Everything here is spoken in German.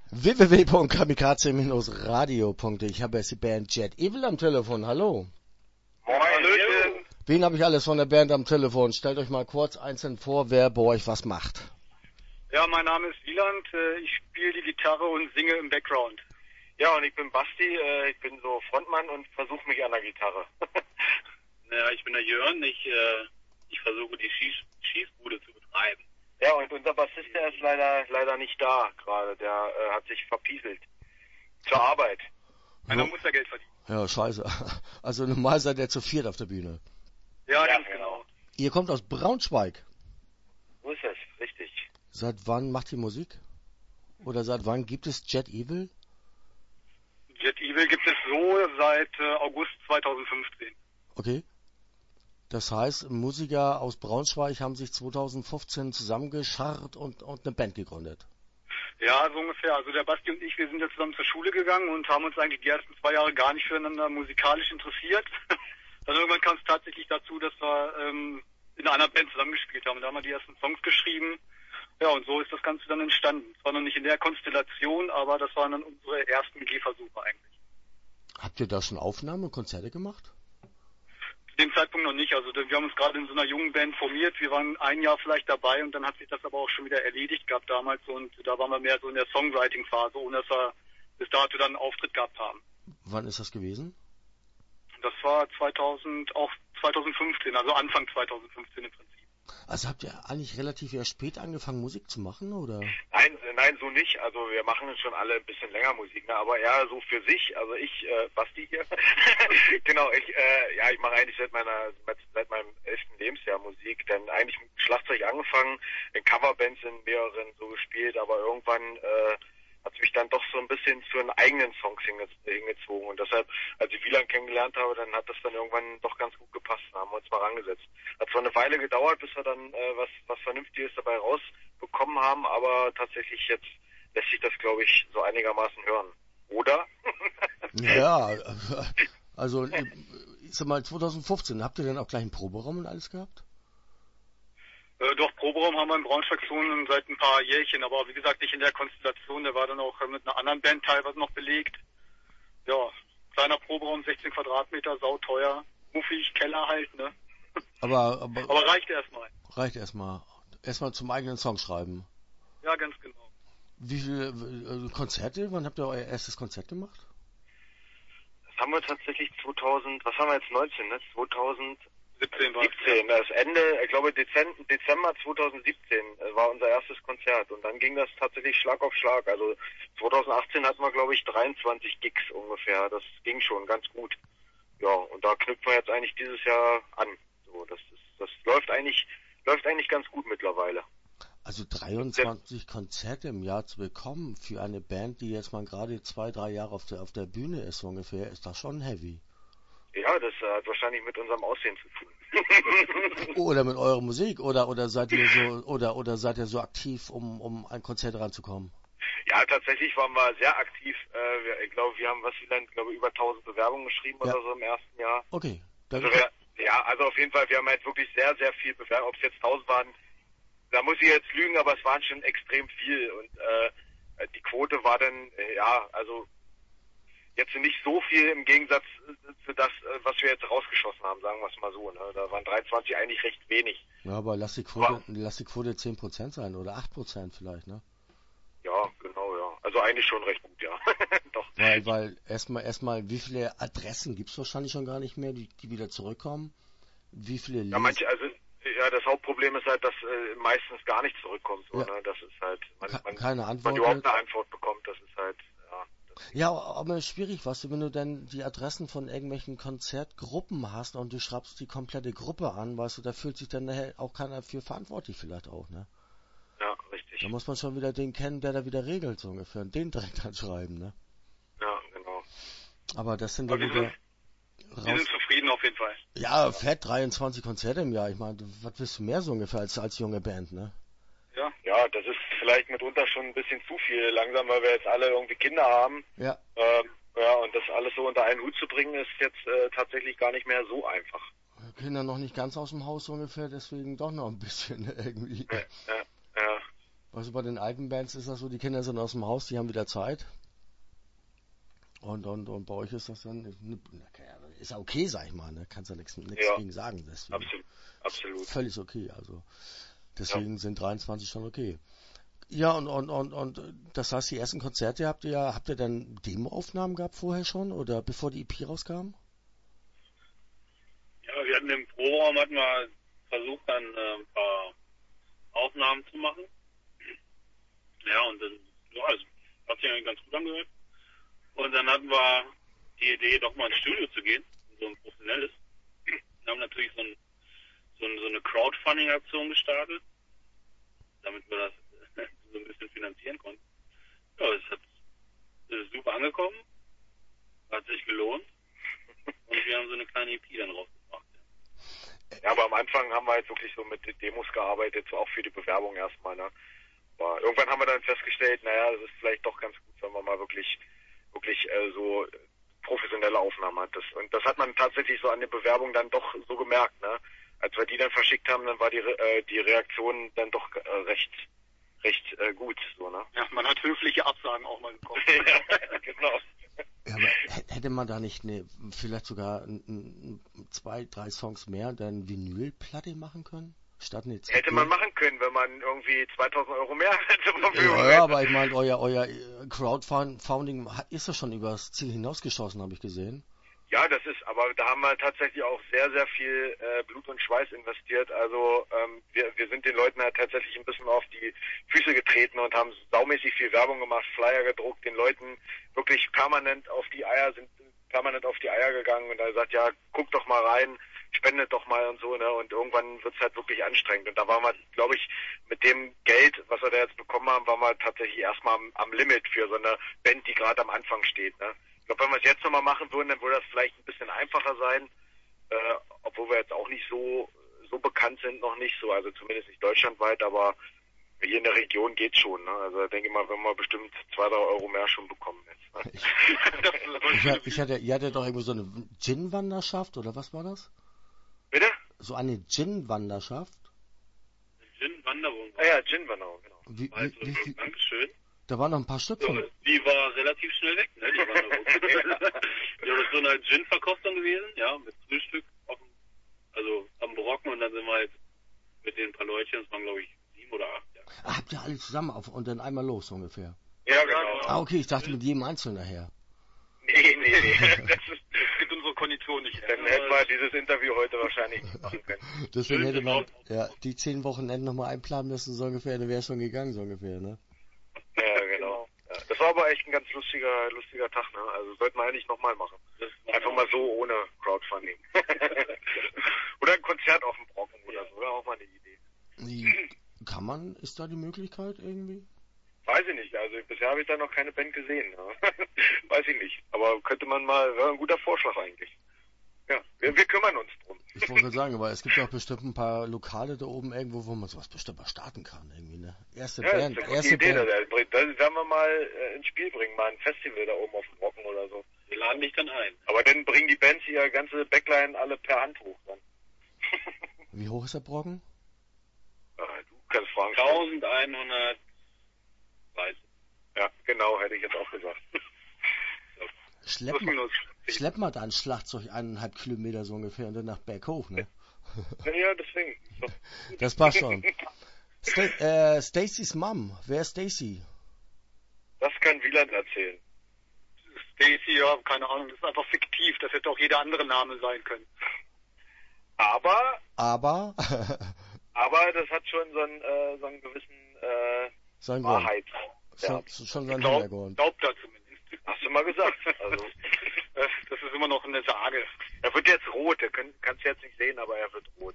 www.kamikaze-radio.de. Ich habe jetzt die Band Jet Evil am Telefon. Hallo. Moin, Hallöchen. Wen habe ich alles von der Band am Telefon? Stellt euch mal kurz einzeln vor, wer bei euch was macht. Ja, mein Name ist Wieland. Ich spiele die Gitarre und singe im Background. Ja, und ich bin Basti. Ich bin so Frontmann und versuche mich an der Gitarre. Ja, ich bin der Jörn. Ich versuche die Schießbude zu betreiben. Ja, und unser Bassist, der ist leider nicht da gerade. Der hat sich verpieselt. Zur Arbeit. Einer muss ja Geld verdienen. Ja, scheiße. Also normal seid ihr zu viert auf der Bühne. Ja, ganz genau. Ihr kommt aus Braunschweig. So ist es, richtig. Seit wann macht ihr Musik? Oder seit wann gibt es Jet Evil? Jet Evil gibt es so seit August 2015. Okay. Das heißt, Musiker aus Braunschweig haben sich 2015 zusammengescharrt und eine Band gegründet. Ja, so ungefähr. Also der Basti und ich, wir sind ja zusammen zur Schule gegangen und haben uns eigentlich die ersten 2 Jahre gar nicht füreinander musikalisch interessiert. Dann irgendwann kam es tatsächlich dazu, dass wir in einer Band zusammengespielt haben. Und da haben wir die ersten Songs geschrieben. Ja, und so ist das Ganze dann entstanden. Es war noch nicht in der Konstellation, aber das waren dann unsere ersten Gehversuche eigentlich. Habt ihr da schon Aufnahmen und Konzerte gemacht? Zu dem Zeitpunkt noch nicht. Also wir haben uns gerade in so einer jungen Band formiert. Wir waren 1 Jahr vielleicht dabei und dann hat sich das aber auch schon wieder erledigt gehabt damals. Und da waren wir mehr so in der Songwriting-Phase, ohne dass wir bis dato dann einen Auftritt gehabt haben. Wann ist das gewesen? Das war 2015, also Anfang 2015 im Prinzip. Also habt ihr eigentlich relativ eher spät angefangen, Musik zu machen, oder? Nein, so nicht. Also wir machen schon alle ein bisschen länger Musik, ne? Aber eher so für sich. Also ich, Basti hier, genau, ich mache eigentlich seit meinem 11. Lebensjahr Musik. Dann eigentlich mit Schlagzeug angefangen, in Coverbands in mehreren so gespielt, aber irgendwann hat es mich dann doch so ein bisschen zu einen eigenen Songs hingezogen. Und deshalb, als ich Wieland kennengelernt habe, dann hat das dann irgendwann doch ganz gut gepasst. Da haben wir uns mal rangesetzt. Hat zwar eine Weile gedauert, bis wir dann was Vernünftiges dabei rausbekommen haben, aber tatsächlich jetzt lässt sich das, glaube ich, so einigermaßen hören. Oder? Ja, also ich sag mal 2015, habt ihr denn auch gleich einen Proberaum und alles gehabt? Doch, Proberaum haben wir in Braunschweig schon seit ein paar Jährchen, aber wie gesagt nicht in der Konstellation. Der war dann auch mit einer anderen Band teilweise noch belegt. Ja, kleiner Proberaum, 16 Quadratmeter, sauteuer, muffig, Keller halt, ne? Aber reicht erstmal. Reicht erstmal. Erstmal zum eigenen Song schreiben. Ja, ganz genau. Wie viele Konzerte? Wann habt ihr euer erstes Konzert gemacht? Das haben wir tatsächlich 2000, was haben wir jetzt, 19, ne? 17 war 17, das Ende, ich glaube Dezember 2017 war unser erstes Konzert und dann ging das tatsächlich Schlag auf Schlag. Also 2018 hatten wir, glaube ich, 23 Gigs ungefähr. Das ging schon ganz gut. Ja, und da knüpfen wir jetzt eigentlich dieses Jahr an. So, das läuft eigentlich ganz gut mittlerweile. Also 23 Konzerte im Jahr zu bekommen für eine Band, die jetzt mal gerade 2-3 Jahre auf der Bühne ist so ungefähr, ist das schon heavy. Ja, das hat wahrscheinlich mit unserem Aussehen zu tun. Oder mit eurer Musik, oder seid ihr so aktiv, um an Konzerte ranzukommen? Ja, tatsächlich waren wir sehr aktiv. Ich glaube, wir haben über 1000 Bewerbungen geschrieben oder so im ersten Jahr. Okay. Also also auf jeden Fall, wir haben halt wirklich sehr, sehr viel Bewerbungen. Ob es jetzt 1000 waren, da muss ich jetzt lügen, aber es waren schon extrem viel. Und die Quote war dann, also jetzt nicht so viel im Gegensatz zu das, was wir jetzt rausgeschossen haben, sagen wir es mal so. Ne? Da waren 23 eigentlich recht wenig. Ja, aber lass die Quote 10% sein oder 8% vielleicht, ne? Ja, genau, ja. Also eigentlich schon recht gut, ja. Doch. Weil erstmal, wie viele Adressen gibt's wahrscheinlich schon gar nicht mehr, die wieder zurückkommen? Wie viele das Hauptproblem ist halt, dass meistens gar nicht zurückkommt. So, ne? Das ist halt, keine Antwort. Man überhaupt eine Antwort bekommt, das ist halt, Ja, aber schwierig, weißt du, wenn du dann die Adressen von irgendwelchen Konzertgruppen hast und du schreibst die komplette Gruppe an, weißt du, da fühlt sich dann nachher auch keiner für verantwortlich vielleicht auch, ne? Ja, richtig. Da muss man schon wieder den kennen, der da wieder regelt, so ungefähr, und den direkt anschreiben, ne? Ja, genau. Aber das sind dann wieder... Wir sind zufrieden auf jeden Fall. Ja, fett, 23 Konzerte im Jahr, ich meine, was willst du mehr so ungefähr als junge Band, ne? Ja, das ist vielleicht mitunter schon ein bisschen zu viel langsam, weil wir jetzt alle irgendwie Kinder haben. Ja. Und das alles so unter einen Hut zu bringen, ist jetzt tatsächlich gar nicht mehr so einfach. Kinder noch nicht ganz aus dem Haus so ungefähr, deswegen doch noch ein bisschen irgendwie. Ja. Also bei den alten Bands ist das so, die Kinder sind aus dem Haus, die haben wieder Zeit. Und bei euch ist das dann, ist ja okay, sag ich mal, ne? Kannst ja nichts gegen sagen. Deswegen. Absolut. Völlig okay, also. Deswegen sind 23 schon okay. Ja, und das heißt, die ersten Konzerte habt ihr dann Demoaufnahmen gehabt vorher schon oder bevor die EP rauskam? Ja, wir hatten im Proberaum versucht, dann ein paar Aufnahmen zu machen. Ja, und dann, also, hat sich eigentlich ganz gut angehört. Und dann hatten wir die Idee, doch mal ins Studio zu gehen, so ein professionelles. Wir haben natürlich so eine Crowdfunding-Aktion gestartet, damit wir das so ein bisschen finanzieren konnten. Ja, es ist super angekommen, hat sich gelohnt und wir haben so eine kleine EP dann rausgebracht. Ja, aber am Anfang haben wir halt wirklich so mit Demos gearbeitet, so auch für die Bewerbung erstmal, ne? Aber irgendwann haben wir dann festgestellt, naja, es ist vielleicht doch ganz gut, wenn man mal wirklich so professionelle Aufnahmen hat. Und das hat man tatsächlich so an den Bewerbungen dann doch so gemerkt, ne? Als wir die dann verschickt haben, dann war die Reaktion dann doch recht gut, so, ne? Ja, man hat höfliche Absagen auch mal bekommen. Ja, genau. Ja, aber hätte man da nicht vielleicht sogar 2, 3 Songs mehr, dann Vinylplatte machen können? Statt eine CD? Hätte man machen können, wenn man irgendwie 2.000 Euro mehr zur Verfügung Ja, hätte. aber ich meine, euer Crowdfunding ist ja schon übers Ziel hinausgeschossen, habe ich gesehen. Ja, aber da haben wir tatsächlich auch sehr, sehr viel Blut und Schweiß investiert. Also wir sind den Leuten halt tatsächlich ein bisschen auf die Füße getreten und haben saumäßig viel Werbung gemacht, Flyer gedruckt, den Leuten wirklich permanent auf die Eier gegangen und er sagt, ja, guck doch mal rein, spendet doch mal und so, ne? Und irgendwann wird's halt wirklich anstrengend. Und da waren wir, glaube ich, mit dem Geld, was wir da jetzt bekommen haben, waren wir tatsächlich erstmal am Limit für so eine Band, die gerade am Anfang steht, ne? Ich glaube, wenn wir es jetzt nochmal machen würden, dann würde das vielleicht ein bisschen einfacher sein, obwohl wir jetzt auch nicht so bekannt sind, noch nicht so, also zumindest nicht deutschlandweit, aber hier in der Region geht schon, ne? Also ich denke mal, wenn wir bestimmt 2, 3 Euro mehr schon bekommen jetzt. Ne? Ihr hattet doch irgendwo so eine Gin-Wanderschaft, oder was war das? Bitte? So eine Gin-Wanderschaft? Gin-Wanderung. Ja, Gin-Wanderung, genau. Wie Dankeschön. Da waren noch ein paar Stück von. Die war relativ schnell weg, ne? Die Wanderung. Ja, das ist so eine Gin-Verkostung gewesen, ja, mit Frühstück am Brocken und dann sind wir halt mit den paar Leutchen, das waren glaube ich 7 oder 8, ja. Ah, habt ihr alle zusammen und dann einmal los ungefähr? Ja, genau. Ah, okay, ich dachte mit jedem Einzelnen nachher. Nee. Das gibt unsere Kondition nicht. Dann hätten wir dieses Interview heute wahrscheinlich nicht machen können. Deswegen hätte man die 10 Wochenenden nochmal einplanen müssen, so ungefähr, dann wäre es schon gegangen, so ungefähr, ne? Ja, genau. Ja, das war aber echt ein ganz lustiger Tag, ne? Also sollten wir eigentlich nochmal machen. Einfach mal so ohne Crowdfunding. Oder ein Konzert auf dem Brocken oder so, wäre auch mal eine Idee. Ist da die Möglichkeit irgendwie? Weiß ich nicht, also bisher habe ich da noch keine Band gesehen. Ja. Weiß ich nicht, aber könnte man mal, wäre ein guter Vorschlag eigentlich. Ja, wir kümmern uns drum. Ich wollte sagen, aber es gibt ja auch bestimmt ein paar Lokale da oben irgendwo, wo man sowas bestimmt mal starten kann, irgendwie, ne? Erste Band. Das ist eine gute Idee, das werden wir mal ins Spiel bringen, mal ein Festival da oben auf dem Brocken oder so. Wir laden dich dann ein. Aber dann bringen die Bands ihre ganze Backline alle per Hand hoch dann. Wie hoch ist der Brocken? Du kannst fragen. 1130. Ja, genau, hätte ich jetzt auch gesagt. Schlepp mal da ein Schlagzeug 1,5 Kilometer so ungefähr und dann nach berghoch, ne? Ja, deswegen. So. Das passt schon. Stacys Mom, wer ist Stacy? Das kann Wieland erzählen. Stacy, ja, keine Ahnung, das ist einfach fiktiv, das hätte auch jeder andere Name sein können. Aber Aber das hat schon so einen gewissen Wahrheit. Ja. Schon sein Hintergrund. Glaubt da zumindest. Hast du mal gesagt. Also, das ist immer noch eine Sage. er wird jetzt rot, kannst du jetzt nicht sehen, aber er wird rot.